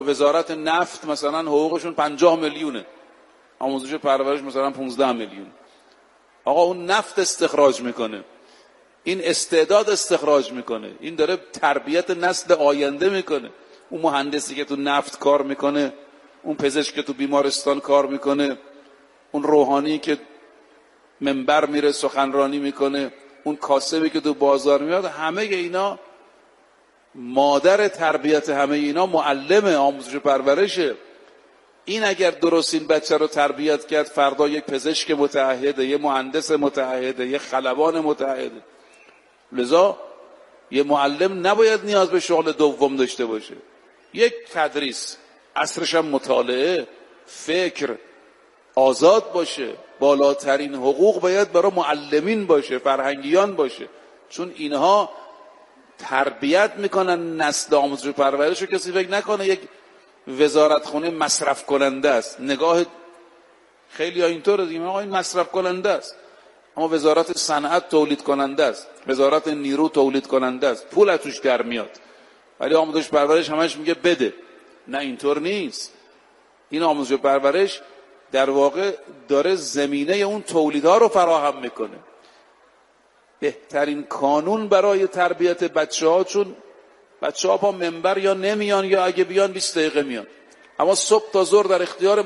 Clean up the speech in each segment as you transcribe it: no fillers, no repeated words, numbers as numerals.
وزارت نفت مثلا حقوقشون 50 میلیونه، آموزش و پرورش مثلا 15 میلیون. آقا اون نفت استخراج میکنه، این استعداد استخراج میکنه، این داره تربیت نسل آینده میکنه. اون مهندسی که تو نفت کار میکنه، اون پزشک که تو بیمارستان کار میکنه، اون روحانی که منبر میره سخنرانی میکنه، اون کاسبی که تو بازار میاد، همه اینا مادر تربیت همه اینا معلم آموزش و پرورشه. این اگر درست این بچه رو تربیت کرد، فردا یک پزشک متعهده، یک مهندس متعهده، یک خلبان متعهده. لذا یه معلم نباید نیاز به شغل دوم داشته باشه. یک تدریس، عصرش هم مطالعه، فکر آزاد باشه. بالاترین حقوق باید برای معلمین باشه، فرهنگیان باشه، چون اینها تربیت میکنن نسل آموزش و پرورش رو. کسی فکر نکنه یک وزارتخونه مصرف کننده است. نگاه خیلی ها اینطوره دیگه، آقا این مصرف کننده است. اما وزارت صنعت تولید کننده است، وزارت نیرو تولید کننده است، پول از توش در میاد. ولی آموزش پرورش همش میگه بده. نه، اینطور نیست. این آموزش پرورش در واقع داره زمینه اون تولیدها رو فراهم میکنه. بهترین کانون برای تربیت بچه‌ها، چون بچه‌ها پا منبر یا نمیان یا اگه بیان 20 دقیقه میان، اما صبح تا ظهر در اختیار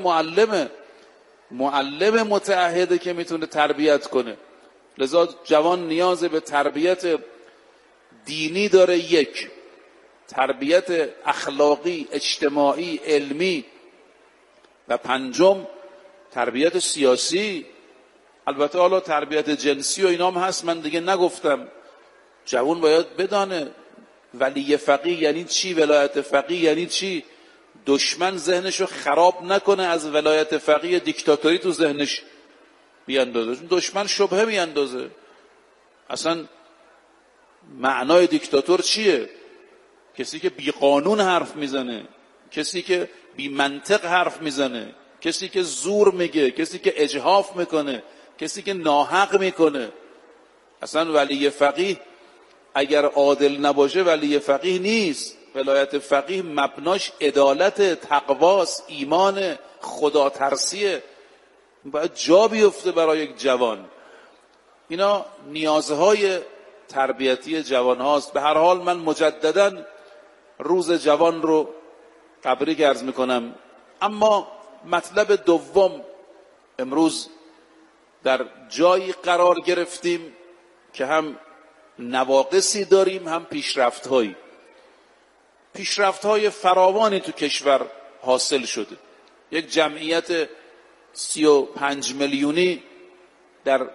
معلم متعهده که میتونه تربیت کنه. لذا جوان نیاز به تربیت دینی داره، یک تربیت اخلاقی، اجتماعی، علمی، و پنجم تربیت سیاسی. البته حالا تربیت جنسی و اینام هست، من دیگه نگفتم. جوان باید بدانه ولی فقیه یعنی چی، ولایت فقیه یعنی چی. دشمن ذهنشو خراب نکنه از ولایت فقیه دیکتاتوری تو ذهنش بیاندازه. دشمن شبهه میاندازه. اصلا معنای دیکتاتور چیه؟ کسی که بی قانون حرف میزنه، کسی که بی منطق حرف میزنه، کسی که زور میگه، کسی که اجحاف میکنه، کسی که ناحق میکنه. اصلا ولی فقیه اگر عادل نباشه ولی فقیه نیست. ولایت فقیه مبناش عدالت، تقواست، ایمان، خدا ترسیه. باید جا بیفته برای یک جوان. اینا نیازهای تربیتی جوان هاست. به هر حال من مجددا روز جوان رو تبریک عرض میکنم. اما مطلب دوم، امروز در جایی قرار گرفتیم که هم نواقصی داریم هم پیشرفت‌های فراوانی تو کشور حاصل شده. یک جمعیت 35 میلیونی در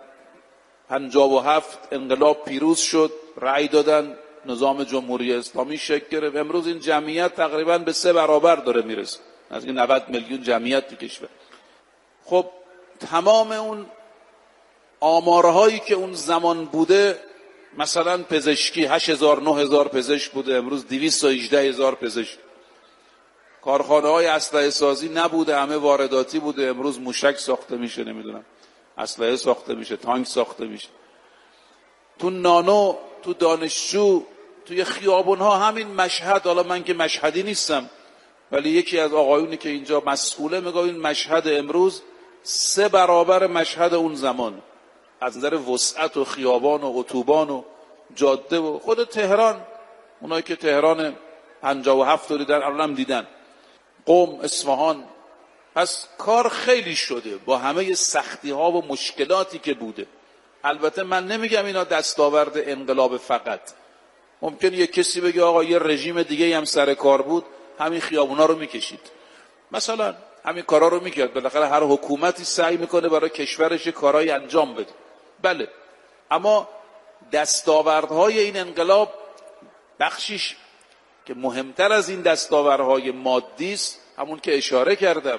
57 انقلاب پیروز شد، رأی دادن، نظام جمهوری اسلامی شکل گرفت. امروز این جمعیت تقریباً به 3 برابر داره میرسه، از 90 میلیون جمعیت تو کشور. خب تمام اون آمارهایی که اون زمان بوده، مثلا پزشکی 8000 9000 پزشک بوده، امروز 218000 پزشک. کارخانه های اسلحه سازی نبوده، همه وارداتی بوده، امروز موشک ساخته میشه، نمیدونم اسلحه ساخته میشه، تانک ساخته میشه. تو نانو، تو دانشجو، توی خیابون ها همین مشهد. حالا من که مشهدی نیستم، ولی یکی از آقایونی که اینجا مسئوله میگه این مشهد امروز 3 برابر مشهد اون زمان، از نظر وسعت و خیابان و اتوبان و جاده و خود تهران. اونایی که تهران 57 رو دیدن الانم دیدن، قم، اصفهان. پس کار خیلی شده با همه سختی ها و مشکلاتی که بوده. البته من نمیگم اینا دستاورد انقلاب فقط. ممکنه یک کسی بگه آقا یه رژیم دیگه هم سر کار بود، همین خیابونا رو میکشید، مثلا همین کارا رو میکرد. بالاخره هر حکومتی سعی میکنه برای کشورش کارهای انجام بده. بله، اما دستاوردهای این انقلاب بخشیش که مهمتر از این دستاوردهای مادی است، همون که اشاره کردم،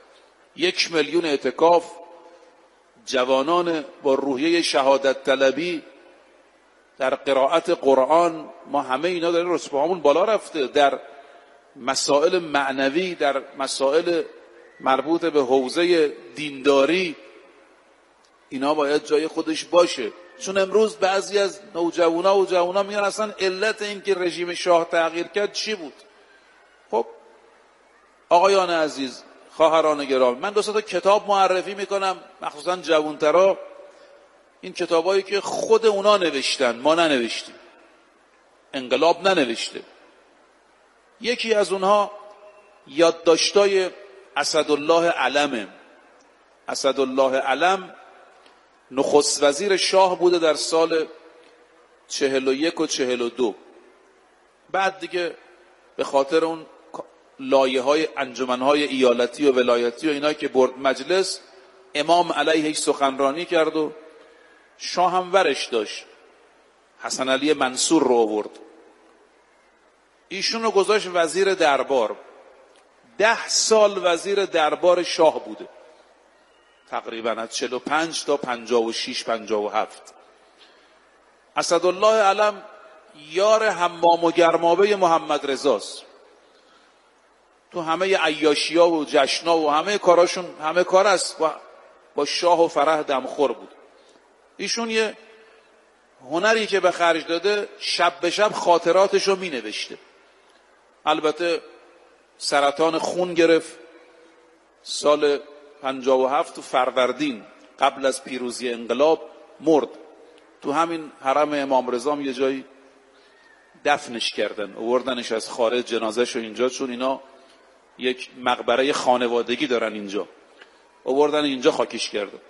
1 میلیون اعتکاف، جوانان با روحیه شهادت طلبی در قرائت قرآن. ما همه اینا داره رتبه‌هامون بالا رفته. در مسائل معنوی، در مسائل مربوط به حوزه دینداری، اینا باید جای خودش باشه. چون امروز بعضی از نوجوانا میگن اصلا علت این که رژیم شاه تغییر کرد چی بود؟ خب آقایان عزیز، خواهران گرامی، من دو تا کتاب معرفی میکنم، مخصوصا جوانترا. این کتابایی که خود اونا نوشتن، ما ننوشتیم، انقلاب ننوشته. یکی از اونها یادداشتای اسدالله علمه. اسدالله علم نخست وزیر شاه بوده در سال 41 و 42. بعد دیگه به خاطر اون لایه‌های انجمن‌های ایالتی و ولایتی و اینا که برد مجلس، امام علیهش سخنرانی کرد و شاه هم ورش داشت، حسن علی منصور رو آورد، ایشون رو گذاشت وزیر دربار. 10 سال وزیر دربار شاه بوده، تقریبا از 45 تا 56 57. اسدالله علم یار حمام و گرمابه محمد رضاست. تو همه عیاشی‌ها و جشن‌ها و همه کاراشون، همه کار است با شاه و فرح دمخور بود. ایشون یه هنری که به خرج داده، شب به شب خاطراتشو می نوشته. البته سرطان خون گرفت سال 57 تو فروردین، قبل از پیروزی انقلاب مرد. تو همین حرم امام رضا یه جایی دفنش کردن، آوردنش از خارج، جنازه‌ش رو اینجا، چون اینا یک مقبره خانوادگی دارن اینجا، آوردن اینجا خاکش کردن.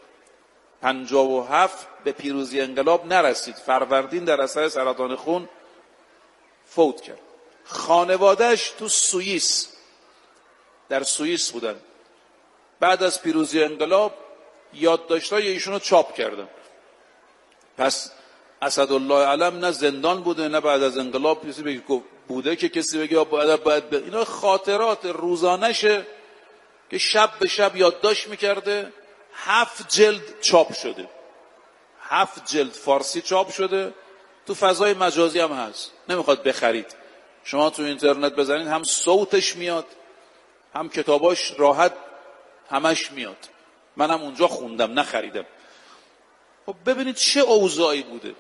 57 به پیروزی انقلاب نرسید، فروردین در اثر سرطان خون فوت کرد. خانواده‌اش تو سوئیس، در سوئیس بودن. بعد از پیروزی انقلاب یادداشت‌های ایشون رو چاپ کردن. پس اسدالله علم نه زندان بوده نه بعد از انقلاب کسی بگه بوده که کسی بگه باید اینا خاطرات روزانشه که شب به شب یادداشت میکرده. 7 جلد چاپ شده، 7 جلد فارسی چاپ شده. تو فضای مجازی هم هست، نمیخواد بخرید. شما تو اینترنت بزنید هم صوتش میاد، هم کتاباش راحت همش میاد. منم اونجا خوندم، نخریدم. خب ببینید چه اوضاعی بوده.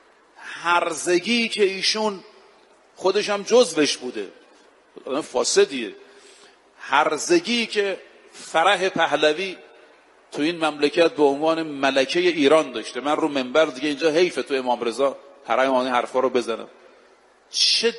هرزگی که ایشون خودش هم جزوش بوده، فاسدیه. هرزگی که فرح پهلوی تو این مملکت به عنوان ملکه ایران داشته. من رو منبر دیگه اینجا حیفه تو امام رضا حرم این حرفا رو بزنم. چه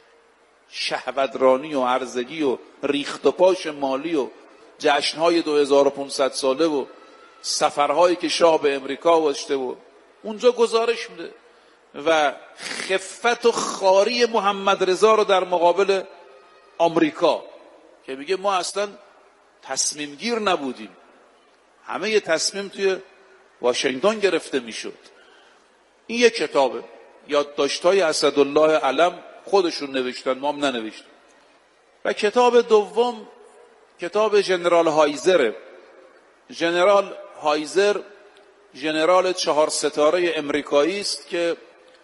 شهوترانی و هرزگی و ریخت و پاش مالی و جشنهای 2500 ساله و سفرهایی که شاه به امریکا داشته و اونجا گزارش میده و خفت و خاری محمد رضا رو در مقابل آمریکا که میگه ما اصلا تصمیم گیر نبودیم، همه ی تصمیم توی واشنگتن گرفته میشد. این یک کتابه، یادداشت‌های اسدالله علم، خودشون نوشتن، ما هم ننوشتیم. و کتاب دوم کتاب ژنرال هایزره. ژنرال هایزر ژنرال 4 ستاره امریکایی است که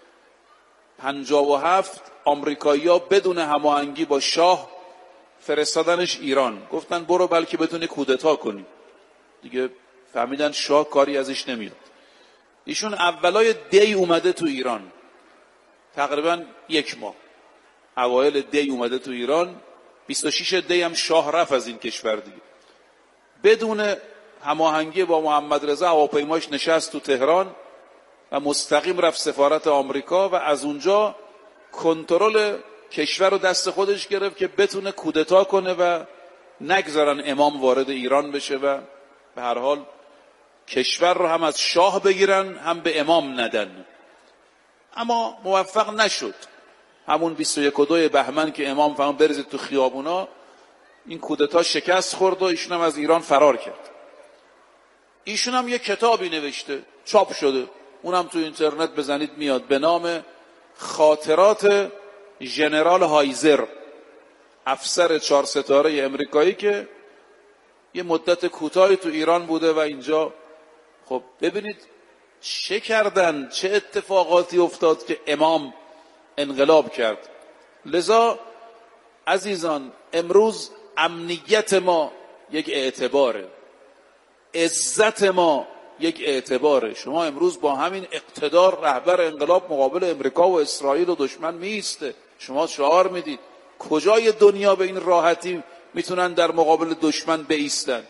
57 آمریکایی‌ها بدون هماهنگی با شاه فرستادنش ایران. گفتن برو بلکه بتونی کودتا کنی. دیگه فهمیدن شاه کاری ازش نمیاد. ایشون اولای دی اومده تو ایران، تقریبا 1 ماه اوایل دی اومده تو ایران. 26 دی هم شاه رفت از این کشور دیگه. بدون هماهنگی با محمد رضا هواپیماش نشست تو تهران و مستقیم رفت سفارت آمریکا و از اونجا کنترل کشور رو دست خودش گرفت که بتونه کودتا کنه و نگذارن امام وارد ایران بشه و به هر حال کشور رو هم از شاه بگیرن هم به امام ندن. اما موفق نشد. همون 21 و 2 بهمن که امام فهم برزید تو خیابونا، این کودتا شکست خورد و ایشون هم از ایران فرار کرد. ایشون هم یک کتابی نوشته، چاپ شده، اونم تو اینترنت بزنید میاد، به نام خاطرات ژنرال هایزر، افسر 4 ستاره امریکایی که یه مدت کوتاهی تو ایران بوده و اینجا. خب ببینید چه کردن، چه اتفاقاتی افتاد که امام انقلاب کرد. لذا عزیزان امروز امنیت ما یک اعتباره، عزت ما یک اعتباره. شما امروز با همین اقتدار رهبر انقلاب مقابل امریکا و اسرائیل و دشمن میسته، شما شعار میدید. کجای دنیا به این راحتی میتونن در مقابل دشمن بایستند.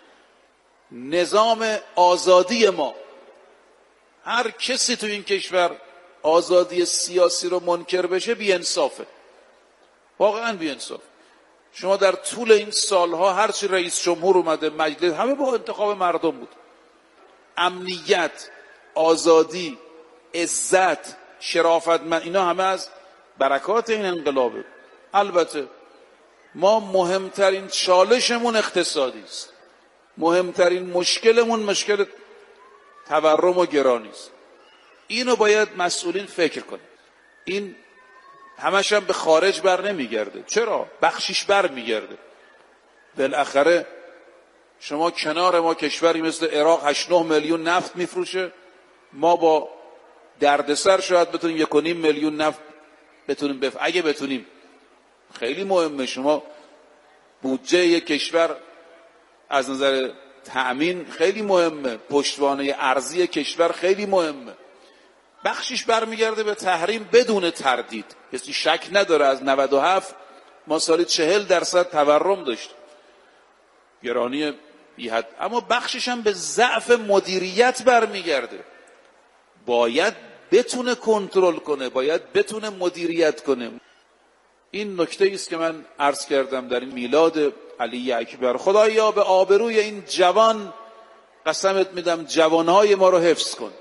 نظام آزادی ما، هر کسی تو این کشور آزادی سیاسی رو منکر بشه بی‌انصافه، واقعا بی‌انصاف. شما در طول این سالها هرچی رئیس جمهور اومده، مجلس، همه با انتخاب مردم بود. امنیت، آزادی، عزت، شرافتمند، اینا همه از برکات این انقلابه. البته ما مهمترین چالشمون اقتصادی است، مهمترین مشکلمون مشکل تورم و گرانی است. اینو باید مسئولین فکر کنن. این همش هم به خارج بر نمیگرده. چرا؟ بخشیش بر میگرده. بالاخره شما کنار ما کشوری مثل عراق 8-9 میلیون نفت میفروشه، ما با دردسر شاید بتونیم 1.5 میلیون نفت بتونیم اگه بتونیم. خیلی مهمه. شما بودجه یک کشور از نظر تأمین خیلی مهمه، پشتوانه ارزی کشور خیلی مهمه. بخشیش برمیگرده به تحریم بدون تردید. کسی شک نداره از 97 ما سالی 40% تورم داشتیم، گرانی بی حد. اما بخشش هم به ضعف مدیریت برمیگرده. باید بتونه کنترل کنه، باید بتونه مدیریت کنه. این نکته است که من عرض کردم در این میلاد علی اکبر. خدایا به آبروی این جوان قسمت میدم، جوانهای ما رو حفظ کن.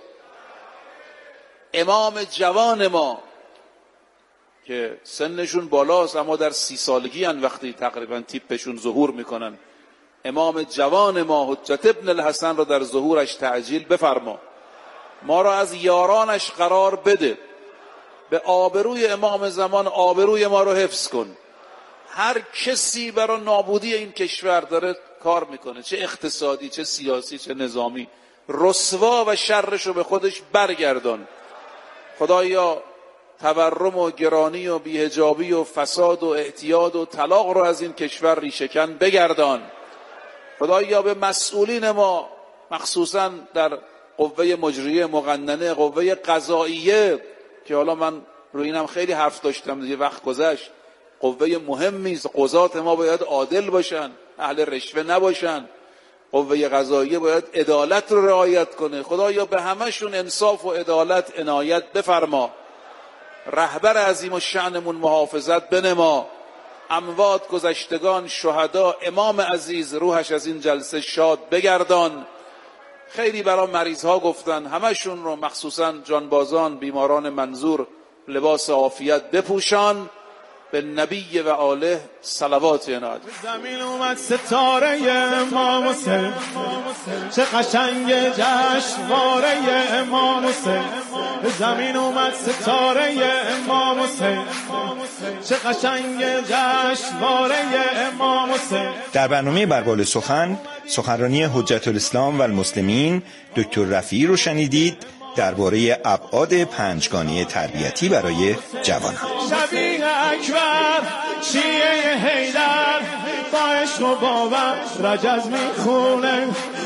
امام جوان ما که سنشون بالاست اما در 30 سالگی هن وقتی تقریبا تیپشون ظهور میکنن، امام جوان ما حجت ابن الحسن رو در ظهورش تعجیل بفرما. ما را از یارانش قرار بده. به آبروی امام زمان آبروی ما رو حفظ کن. هر کسی برای نابودی این کشور داره کار میکنه، چه اقتصادی، چه سیاسی، چه نظامی، رسوا و شرش رو به خودش برگردان. خدایا تورم و گرانی و بی‌حجابی و فساد و اعتیاد و طلاق رو از این کشور ریشه‌کن بگردان. خدایا به مسئولین ما مخصوصا در قوه مجریه مقننه، قوه قضاییه که حالا من روی اینم خیلی حرف داشتم دیگه، وقت گذشت، قوه مهمی است. قضات ما باید عادل باشن، اهل رشوه نباشن. قوه قضاییه باید عدالت رو رعایت کنه. خدایا به همشون انصاف و عدالت عنایت بفرما. رهبر عظیم الشأنمون محافظت بنما. اموات، گذشتگان، شهدا، امام عزیز روحش از این جلسه شاد بگردان. خیلی برای مریض ها گفتن، همشون رو مخصوصا جانبازان، بیماران منظور لباس عافیت بپوشان. به نبی و آله صلوات عنایت. زمین اومد ستاره امام حسین، چه قشنگ جشنواره امام حسین. زمین اومد ستاره امام حسین، چه قشنگ جشنواره امام حسین. در برنامه بر سخن، سخنرانی حجت الاسلام و المسلمین دکتر رفیعی رو شنیدید درباره ابعاد پنجگانه تربیتی برای جوانان. شبیه اکبر شیعه حیدر با عشق و باور رجز میخونه،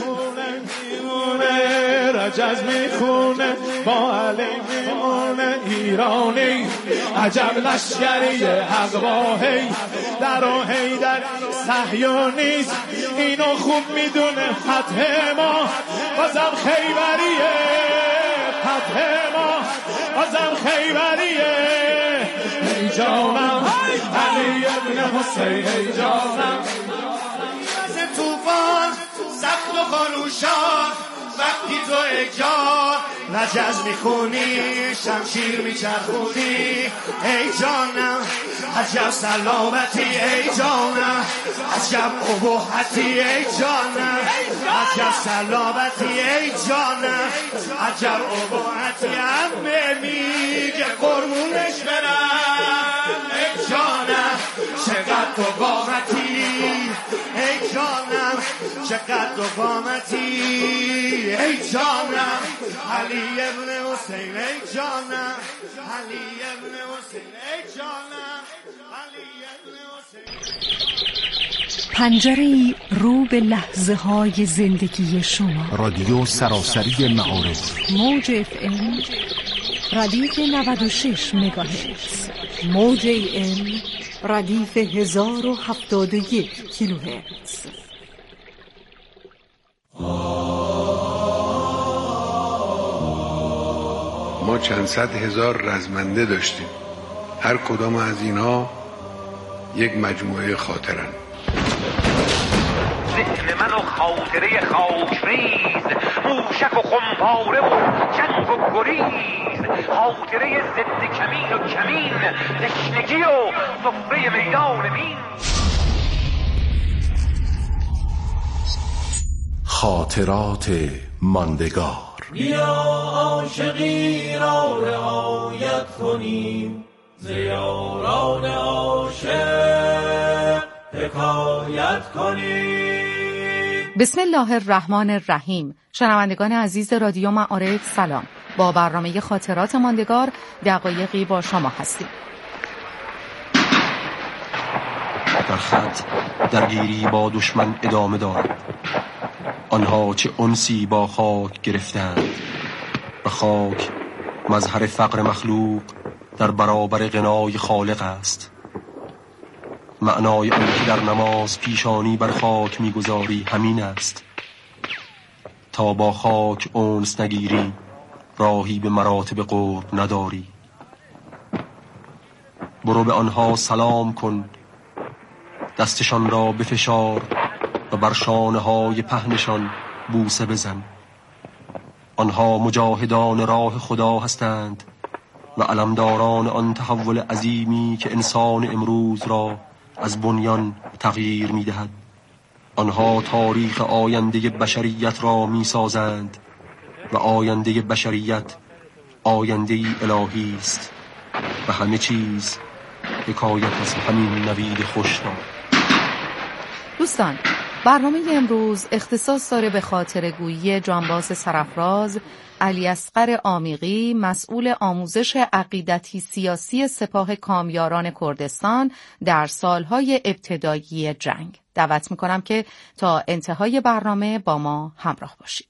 رجز میخونه، با علی میمونه. ایرانی عجب لشکری حق با حیدر و حیدر صهیونیست، اینو خوب میدونه فتح ما بازم خیبریه، فتح ما بازم خیبریه. ای جانم علی ابن حسین، ای جانم از توفان سخت و خروشان وقتی تو ای جان رجز میخونی، شمشیر میچرخونی. ای جانم عجب سلامتی، ای جانم عجب ابهتی، ای جانم عجب سلامتی، ای جانم عجب ابهتی. همه میگه قربونش برم، ای جانم چقدر تو قامتی، ای جانم چقدر تو قامتی. ای جانم علی ابن حسین، ای جانم علی ابن حسین، ای جانم علی ابن حسین. پنجره‌ای رو به لحظه های زندگی شما. رادیو سراسری معارف، موج FM ردیف 96 مگاهرتز، موج AM ردیف 1071 کیلوهرتز. ما چند صد هزار رزمنده داشتیم، هر کدام از اینها یک مجموعه خاطرن. ذهن من و خاطره خاکریز، موشک و خمپاره و جنگ و گریز، خاطره ضد کمین و کمین، تشنگی و سفره میدان مین. خاطرات ماندگار. بیا عاشقی را رعایت کنیم، ز یاران عاشق حکایت کنیم. بسم الله الرحمن الرحیم. شنوندگان عزیز رادیو معارف سلام. با برنامه خاطرات ماندگار دقایقی با شما هستیم. در خط درگیری با دشمن ادامه دارد. آنها چه انسی با خاک گرفتند و خاک مظهر فقر مخلوق در برابر غنای خالق است. معنای آن که در نماز پیشانی بر خاک میگذاری همین است. تا با خاک انس نگیری راهی به مراتب قرب نداری. برو به آنها سلام کن، دستشان را بفشار و بر شانه های پهنشان بوسه بزن. آنها مجاهدان راه خدا هستند و علمداران آن تحول عظیمی که انسان امروز را از بنیان تغییر می دهد. آنها تاریخ آینده بشریت را می سازند و آینده بشریت آینده الهی است و همه چیز حکایت از همین نوید خوش را. دوستان، برنامه امروز اختصاص داره به خاطره‌گویی جانباز سرافراز علی اصغر عامیقی، مسئول آموزش عقیدتی سیاسی سپاه کامیاران کردستان در سالهای ابتدایی جنگ. دعوت میکنم که تا انتهای برنامه با ما همراه باشید.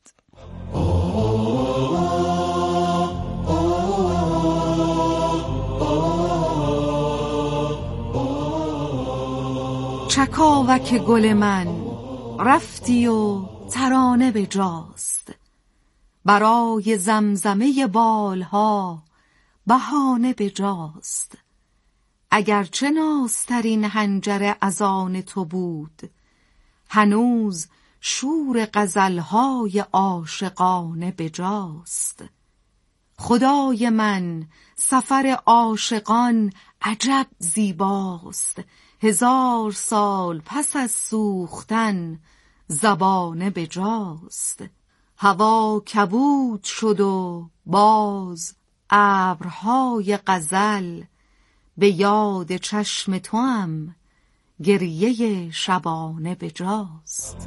چکاوک گل من رفتی و ترانه به جاست، برای زمزمه بالها بهانه به جاست. اگرچه نازترین حنجر از آن تو بود، هنوز شور غزلهای عاشقانه به جاست. خدای من سفر عاشقان عجب زیباست، 1000 سال پس از سوختن زبانه به جاست. هوا کبود شد و باز ابرهای غزل، به یاد چشم توام گریه شبانه به جاست.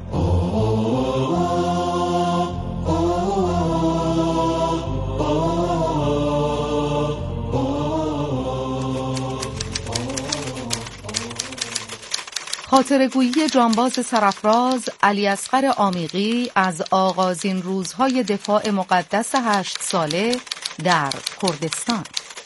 خاطره‌گویی جانباز سرافراز علی اصغر عامیقی از آغازین روزهای دفاع مقدس 8 ساله در کردستان.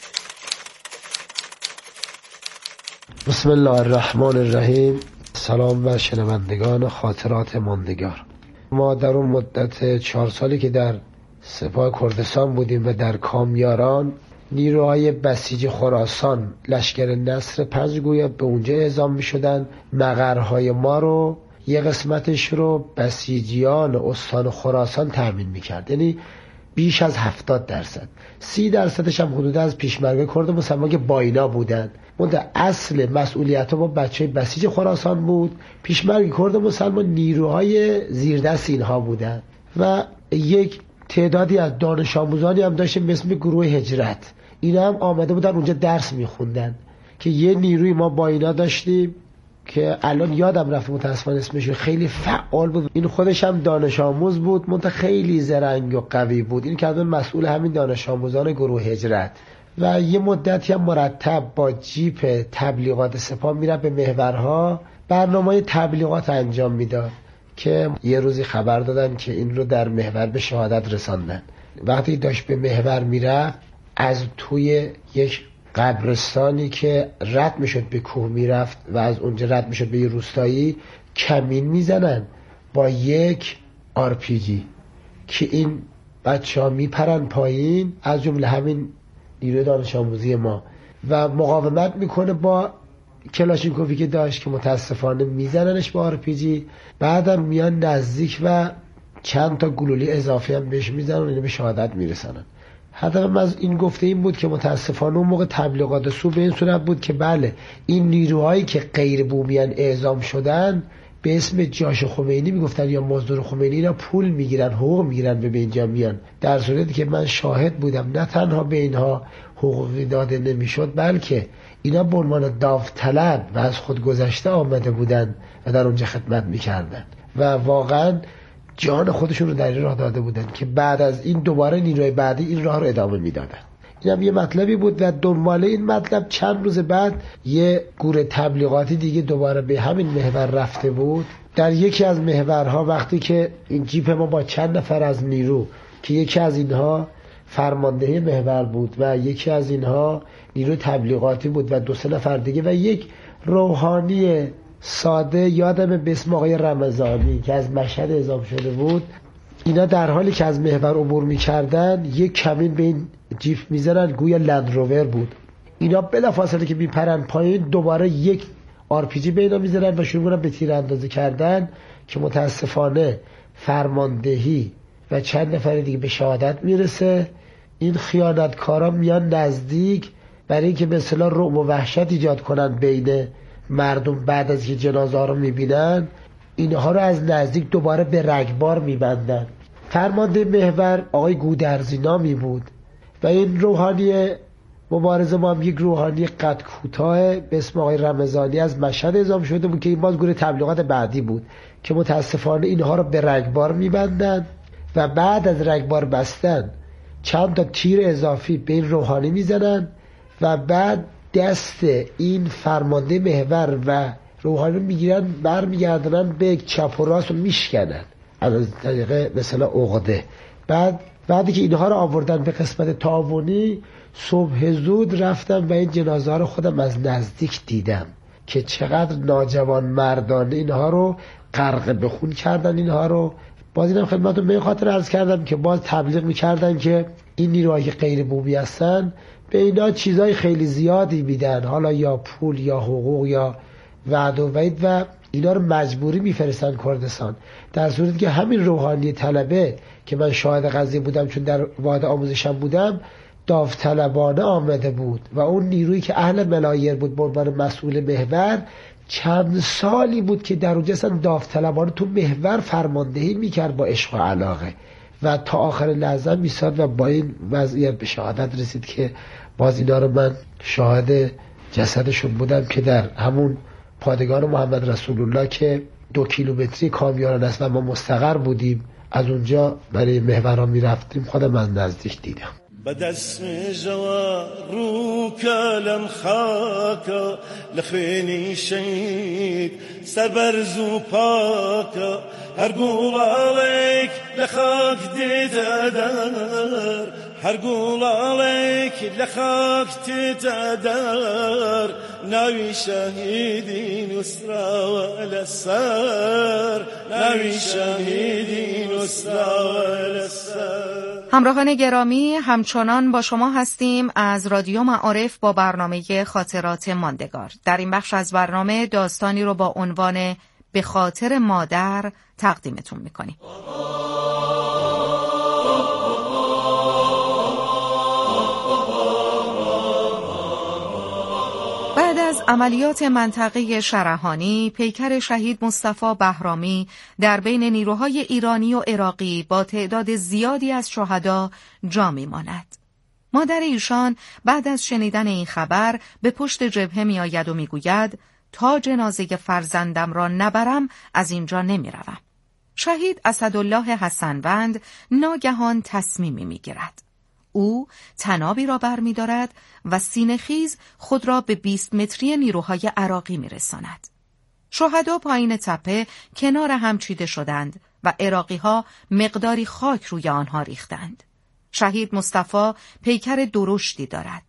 بسم الله الرحمن الرحیم. سلام بر شنوندگان خاطرات ماندگار. ما در اون مدت 4 سالی که در سپاه کردستان بودیم و در کامیاران، نیروهای بسیج خراسان لشکر نصر 5 گویا به اونجا اعزام می شدن. مقرهای ما رو یه قسمتش رو بسیجیان استان خراسان تأمین می کرد، یعنی بیش از 70%. 30% هم حدود از پیشمرگای کرد مسلمان که با اینا بودن. اصل مسئولیت ما بچه بسیج خراسان بود. پیشمرگ کرد مسلمان نیروهای زیردست اینها بودن و یک تعدادی از دانش آموزانی هم داشتیم به اسم گروه هجرت. اینا هم آمده بودن اونجا درس میخوندن که یه نیروی ما با اینا داشتیم که الان یادم رفت متاسفانه اسمش، خیلی فعال بود. این خودش هم دانش آموز بود، منتها خیلی زرنگ و قوی بود. این که مسئول همین دانش آموزان گروه هجرت و یه مدتی هم مرتب با جیپ تبلیغات سپاه میره به محورها برنامه تبلیغات انجام میداد که یه روزی خبر دادن که این رو در محور به شهادت رساندن. وقتی داشت به محور میره، از توی یک قبرستانی که رد میشد به کوه میرفت و از اونجا رد میشد به یه روستایی کمین میزنن با یک RPG که این بچه ها میپرن پایین، از جمله همین نیروی دانش آموزی ما، و مقاومت میکنه با کلاشینکوفی که داشت که متاسفانه میزننش با RPG. بعدم میان نزدیک و چند تا گلوله اضافی هم بهش میزنن و اینو به شهادت میرسنن. هدفم از این گفته این بود که متاسفانه اون موقع تبلیغات سو به این صورت بود که بله این نیروهایی که غیر بومیان اعزام شدن به اسم جاش خمینی میگفتن یا مزدور خمینی، اینا پول میگیرن، حقوق میگیرن به اینجا میان، در صورتی که من شاهد بودم نه تنها به اینها حقوقی داده نمیشد بلکه اینا به عنوان داوطلب و از خود گذشته آمده بودن و در اونجا خدمت میکردن و واقعا جان خودشون رو در این راه داده بودن که بعد از این دوباره نیروی بعدی این راه رو ادامه میدادن. این هم یه مطلبی بود و دنباله این مطلب چند روز بعد یه گروه تبلیغاتی دیگه دوباره به همین محور رفته بود. در یکی از محورها وقتی که این جیپ ما با چند نفر از نیرو که یکی از اینها فرمانده محور بود و یکی از اینها نیرو تبلیغاتی بود و 2-3 نفر دیگه و یک روحانی ساده یادم به اسم آقای رمضانی که از مشهد اعزام شده بود، اینا در حالی که از محور عبور می‌کردن یک کمین به این جیپ می‌زنن، گویا لندروور بود. اینا بلافاصله که میپرن پایین دوباره یک RPG به اینا می‌زنن و شروع می‌کنن به تیراندازی کردن که متاسفانه فرماندهی و چند نفر دیگه به شهادت میرسه. این خیانتکارا میان نزدیک برای اینکه به اصطلاح رعب و وحشت ایجاد کنن بین مردم. بعد از که جنازه ها رو میبینن اینها رو از نزدیک دوباره به رگبار میبندن. فرمانده محور آقای گودرزی نامی بود و این روحانی مبارزه ما هم یک روحانی قد کوتاه به اسم آقای رمضانی از مشهد اعزام شده بود که این باز گروه تبلیغات بعدی بود که متاسفانه اینها رو به رگبار میبندن و بعد از رگبار بستن چند تا تیر اضافی به این روحانی میزنن و بعد دست این فرمانده محور و روحانی میگیرن برمیگردنن به چپ و راست و میشکنن از طریق مثلا عقده. بعدی که اینها رو آوردن به قسمت تعاونی صبح زود رفتم و این جنازه رو خودم از نزدیک دیدم که چقدر ناجوان مردانه اینها رو غرق به خون کردن. اینها رو باز اینم خدمتتون به این خاطر عرض کردم که باز تبلیغ میکردن که این نیروهایی که غیر بومی هستن به اینا چیزای خیلی زیادی میدن، حالا یا پول یا حقوق یا وعد و وعید و اینا رو مجبوری میفرستن کردستان، در صورتی که همین روحانی طلبه که من شاهد قضیه بودم چون در واحد آموزشم بودم داوطلبانه آمده بود و اون نیرویی که اهل ملایر بود به عنوان مسئول محور چند سالی بود که در اونجا اصلا داوطلبانه تو محور فرماندهی میکرد با عشق و علاقه و تا آخر لحظه میساد و با این وضعیت به شهادت رسید که باز اینا رو من شاهد جسدشون بودم که در همون پادگان محمد رسول الله که 2 کیلومتری کامیاران است و ما مستقر بودیم از اونجا برای محوران میرفتیم خودم از نزدیک دیدم. بدسم جواروك لمخاك لخيني شيد سبرزو باكا هرقول عليك لخاك تتدار هرقول عليك لخاك تتدار ناوي شهيدي نسرا والسار ناوي شهيدي نسرا والسار. همراهان گرامی، همچنان با شما هستیم از رادیو معارف با برنامه خاطرات ماندگار. در این بخش از برنامه داستانی رو با عنوان به خاطر مادر تقدیمتون میکنیم. بعد از عملیات منطقه شرحانی، پیکر شهید مصطفی بهرامی در بین نیروهای ایرانی و عراقی با تعداد زیادی از شهدا جا می‌ماند. مادر ایشان بعد از شنیدن این خبر به پشت جبهه می‌آید و می‌گوید تا جنازه فرزندم را نبرم از اینجا نمی‌روم. شهید اسدالله حسنوند ناگهان تصمیمی می‌گیرد. او طنابی را برمی‌دارد و سینه‌خیز خود را به 20 متری نیروهای عراقی می‌رساند. شهدا پایین تپه کنار هم چیده شدند و عراقی‌ها مقداری خاک روی آنها ریختند. شهید مصطفی پیکر درشتی دارد.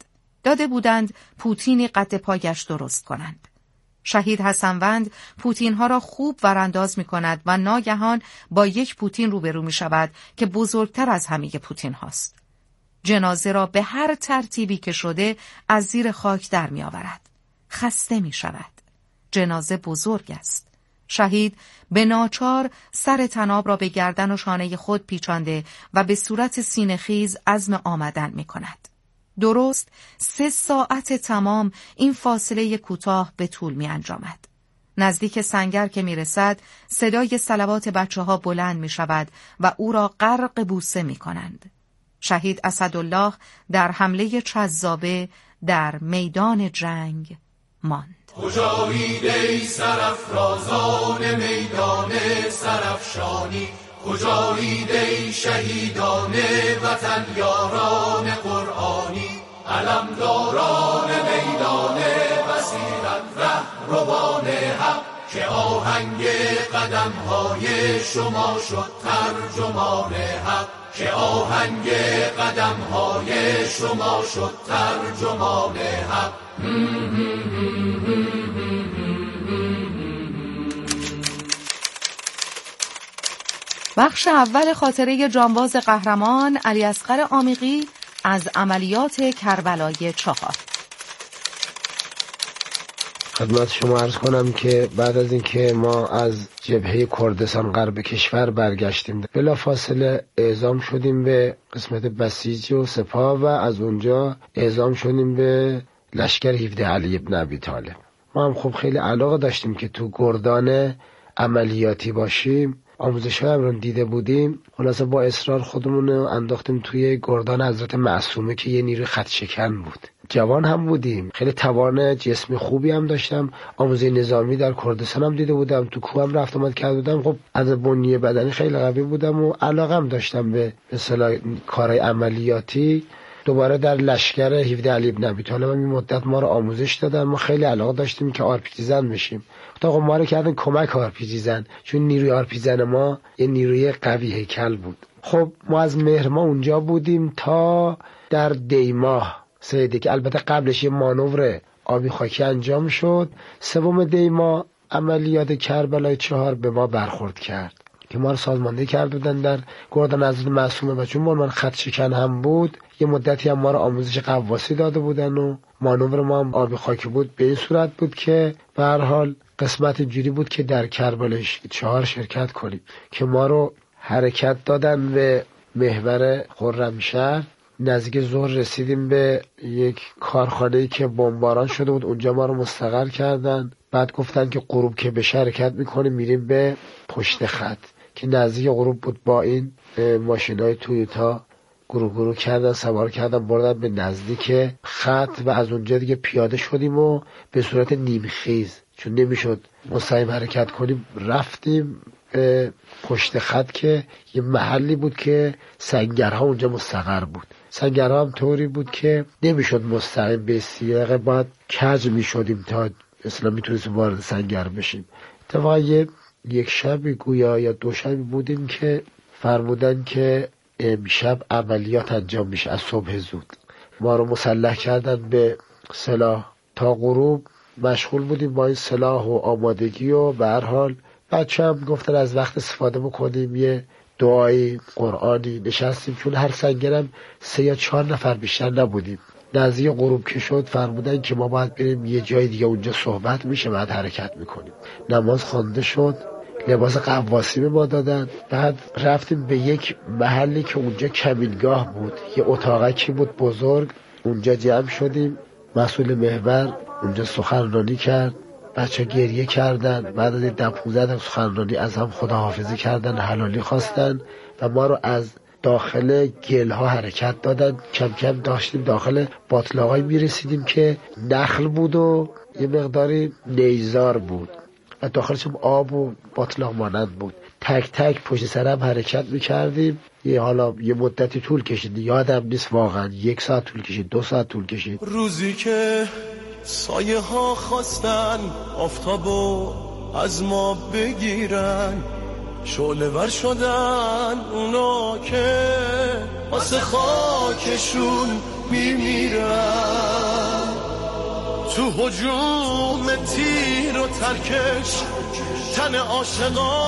داده بودند پوتینی قد پایش درست کنند. شهید حسنوند پوتین ها را خوب ورانداز می کند و ناگهان با یک پوتین روبرو می شود که بزرگتر از همه پوتین هاست. جنازه را به هر ترتیبی که شده از زیر خاک در می آورد. خسته می شود. جنازه بزرگ است. شهید به ناچار سر طناب را به گردن و شانه خود پیچانده و به صورت سینه‌خیز عزم آمدن می کند. درست 3 ساعت تمام این فاصله کوتاه به طول می انجامد. نزدیک سنگر که می رسد صدای صلوات بچه ها بلند می شود و او را غرق بوسه می کنند. شهید اسدالله در حمله چذابه در میدان جنگ ماند. کجایید ای سرافرازان میدان سرافشانی، کجایید ای شهیدان وطن یاران قرآنی، علمداران میدان بصیرت رهروان حق، که آهنگ قدم‌های شما شد ترجمان حق، که آهنگ قدم‌های شما شد ترجمان حق. بخش اول خاطره جانباز قهرمان علیاصغر عامیقی از عملیات کربلای 4. خدمت شما عرض کنم که بعد از اینکه ما از جبهه کردستان غرب کشور برگشتیم، بلافاصله اعزام شدیم به قسمت بسیج و سپاه و از اونجا اعزام شدیم به لشکر 17 علی ابن ابی طالب. ما هم خب خیلی علاقه داشتیم که تو گردان عملیاتی باشیم. آموزش‌های هم رو دیده بودیم. خلاصه با اصرار خودمون رو انداختیم توی گردان حضرت معصومه که یه نیروی خط شکن بود. جوان هم بودیم، خیلی توان جسمی خوبی هم داشتم. آموزه نظامی در کردستان هم دیده بودم، تو کوه هم رفت آمد کرده بودم. خب از بنیه بدنی خیلی قوی بودم و علاقه هم داشتم به مثلا کارهای عملیاتی. دوباره در لشکر 17 علی ابن ابی طالب این مدت ما رو آموزش دادن. ما خیلی علاقه داشتیم که آرپیجی زن بشیم. تا ما رو کردن کمک آرپیجی زن، چون نیروی آرپیجی زن ما یه نیروی قوی هیکل بود. خب ما از مهر ما اونجا بودیم تا در دیماه سیده که البته قبلش یه مانور آبی خاکی انجام شد. 3 دیماه عملیات کربلای 4 به ما برخورد کرد که ما رو سازماندهی کرده بودن در گردان حضرت معصومه و چون من خط شکن هم بود یه مدتی هم ما رو آموزش قواسی داده بودن و مانور ما هم آبی خاکی بود. به این صورت بود که به هر حال قسمت جوری بود که در کربلای 4 شرکت کنیم که ما رو حرکت دادن به محور خرمشهر. نزدیک ظهر رسیدیم به یک کارخانه‌ای که بمباران شده بود، اونجا ما رو مستقر کردن. بعد گفتن که غروب که بشه حرکت میکنیم میریم به پشت خط که نزدیک غروب بود. با این ماشینای تویوتا گروه کردن، سوار کردن، بردن به نزدیک خط و از اونجا دیگه پیاده شدیم و به صورت نیمخیز، چون نمیشد مستقیم حرکت کنیم، رفتیم به پشت خط که یه محلی بود که سنگرها اونجا مستقر بود. سنگرها هم طوری بود که نمیشد مستقیم به سیاق، باید کج میشدیم تا اصلا میتونستیم وارد سنگر بشیم. اتفاقا یک شبی گویا یا 2 شبی بودیم که فرمودن که امشب عملیات انجام میشه از صبح زود. ما رو مسلح کردن به سلاح. تا غروب مشغول بودیم با این سلاح و آمادگی و به هر حال بچه هم گفتن از وقت استفاده بکنیم یه دعایی قرآنی نشستیم، چون هر سنگرم 3 یا 4 نفر بیشتر نبودیم. نزدیک غروب که شد فرمودن که ما باید بریم یه جای دیگه، اونجا صحبت میشه، بعد حرکت میکنیم. نماز خوانده شد، لباس قواسی به ما دادن. بعد رفتیم به یک محلی که اونجا کمینگاه بود، یه اتاقکی بود بزرگ، اونجا جمع شدیم. مسئول محور اونجا سخنرانی کرد، بچه گریه کردن. بعد از 10-15 سخنرانی از هم خداحافظی کردن، حلالی خواستن و ما رو از داخل گلها حرکت دادن. کم کم داشتیم داخل باطلاقای میرسیدیم که نخل بود و یه مقداری نیزار بود و داخلش آب و باطلاق مانند بود. تک تک پشت سرم حرکت میکردیم. حالا یه مدتی طول کشید، یادم نیست واقعا، 1 ساعت طول کشید، 2 ساعت طول کشید. روزی که سایه ها خواستن آفتابو از ما بگیرن، شعله ور شدن اونا که واسه خاکشون میمیرم تو هجوم تیر و ترکش تن عاشقان